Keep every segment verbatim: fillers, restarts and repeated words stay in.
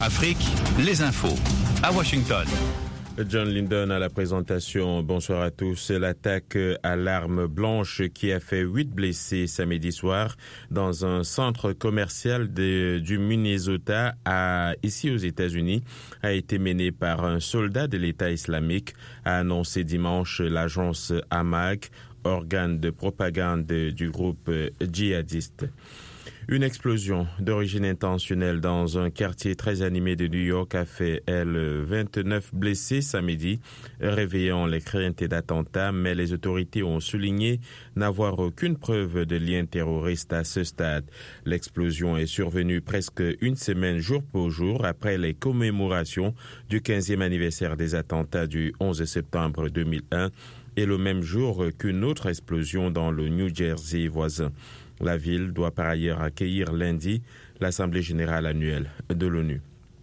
Afrique, les infos à Washington. John Lindon à la présentation. Bonsoir à tous. L'attaque à l'arme blanche qui a fait huit blessés samedi soir dans un centre commercial de, du Minnesota à, ici aux États-Unis a été menée par un soldat de l'État islamique, a annoncé dimanche l'agence Amag, organe de propagande du groupe djihadiste. Une explosion d'origine intentionnelle dans un quartier très animé de New York a fait, elle, vingt-neuf blessés samedi, réveillant les craintes d'attentats, mais les autorités ont souligné n'avoir aucune preuve de lien terroriste à ce stade. L'explosion est survenue presque une semaine jour pour jour après les commémorations du quinzième anniversaire des attentats du onze septembre deux mille un et le même jour qu'une autre explosion dans le New Jersey voisin. La ville doit par ailleurs accueillir lundi l'Assemblée générale annuelle de l'ONU.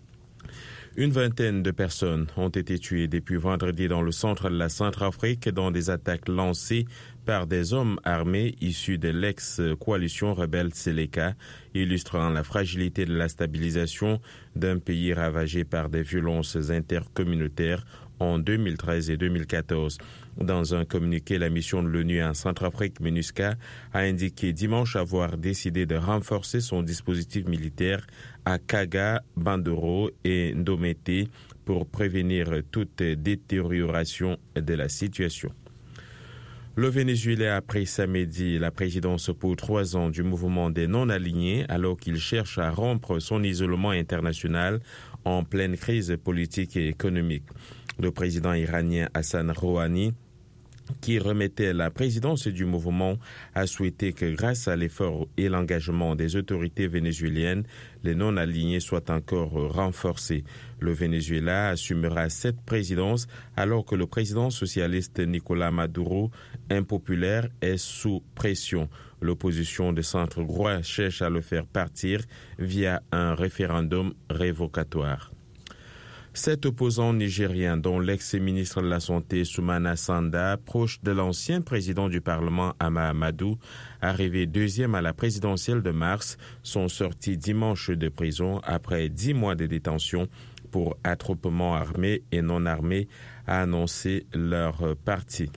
Une vingtaine de personnes ont été tuées depuis vendredi dans le centre de la Centrafrique dans des attaques lancées par des hommes armés issus de l'ex-coalition rebelle Seleka, illustrant la fragilité de la stabilisation d'un pays ravagé par des violences intercommunautaires en deux mille treize et deux mille quatorze. Dans un communiqué, la mission de l'ONU en Centrafrique, MINUSCA, a indiqué dimanche avoir décidé de renforcer son dispositif militaire à Kaga, Bandoro et Ndomete pour prévenir toute détérioration de la situation. Le Venezuela a pris samedi la présidence pour trois ans du mouvement des non-alignés alors qu'il cherche à rompre son isolement international en pleine crise politique et économique. Le président iranien Hassan Rouhani, qui remettait la présidence du mouvement, a souhaité que grâce à l'effort et l'engagement des autorités vénézuéliennes, les non-alignés soient encore renforcés. Le Venezuela assumera cette présidence alors que le président socialiste Nicolás Maduro, impopulaire, est sous pression. L'opposition de centre droit cherche à le faire partir via un référendum révocatoire. Sept opposants nigériens, dont l'ex-ministre de la Santé Soumana Sanda, proche de l'ancien président du Parlement Ama Amadou, arrivé deuxième à la présidentielle de mars, sont sortis dimanche de prison après dix mois de détention pour attroupement armé et non armé, a annoncé leur parti.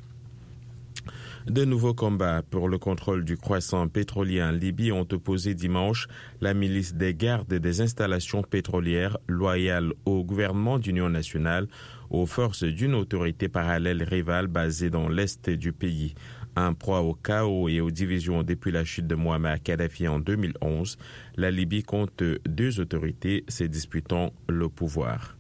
De nouveaux combats pour le contrôle du croissant pétrolier en Libye ont opposé dimanche la milice des gardes des installations pétrolières loyales au gouvernement d'union nationale aux forces d'une autorité parallèle rivale basée dans l'est du pays. En proie au chaos et aux divisions depuis la chute de Mouammar Kadhafi en deux mille onze, la Libye compte deux autorités se disputant le pouvoir.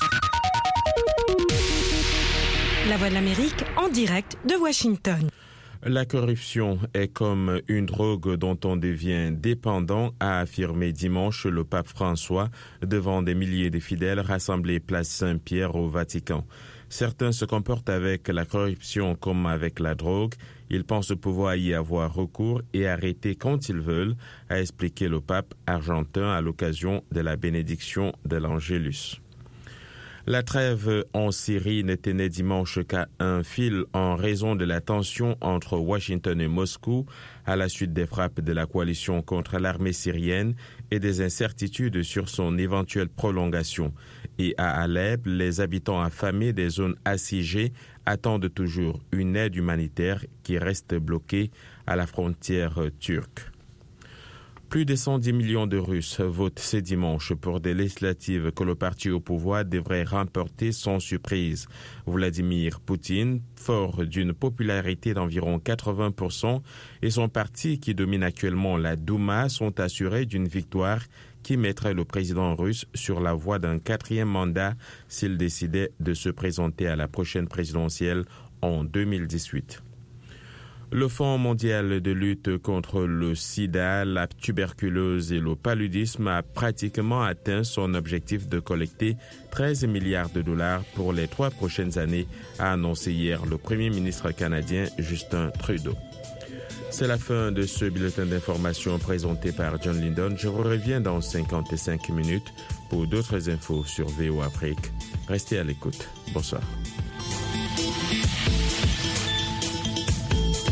La Voix de l'Amérique en direct de Washington. La corruption est comme une drogue dont on devient dépendant, a affirmé dimanche le pape François devant des milliers de fidèles rassemblés place Saint-Pierre au Vatican. Certains se comportent avec la corruption comme avec la drogue. Ils pensent pouvoir y avoir recours et arrêter quand ils veulent, a expliqué le pape argentin à l'occasion de la bénédiction de l'Angélus. La trêve en Syrie ne tenait dimanche qu'à un fil en raison de la tension entre Washington et Moscou à la suite des frappes de la coalition contre l'armée syrienne et des incertitudes sur son éventuelle prolongation. Et à Alep, les habitants affamés des zones assiégées attendent toujours une aide humanitaire qui reste bloquée à la frontière turque. Plus de cent dix millions de Russes votent ce dimanche pour des législatives que le parti au pouvoir devrait remporter sans surprise. Vladimir Poutine, fort d'une popularité d'environ quatre-vingts pour cent, et son parti qui domine actuellement la Douma sont assurés d'une victoire qui mettrait le président russe sur la voie d'un quatrième mandat s'il décidait de se présenter à la prochaine présidentielle en deux mille dix-huit. Le Fonds mondial de lutte contre le sida, la tuberculose et le paludisme a pratiquement atteint son objectif de collecter treize milliards de dollars pour les trois prochaines années, a annoncé hier le Premier ministre canadien Justin Trudeau. C'est la fin de ce bulletin d'information présenté par John Lindon. Je vous reviens dans cinquante-cinq minutes pour d'autres infos sur V O Afrique. Restez à l'écoute. Bonsoir.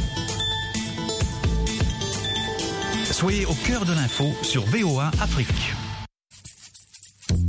Soyez au cœur de l'info sur V O A Afrique.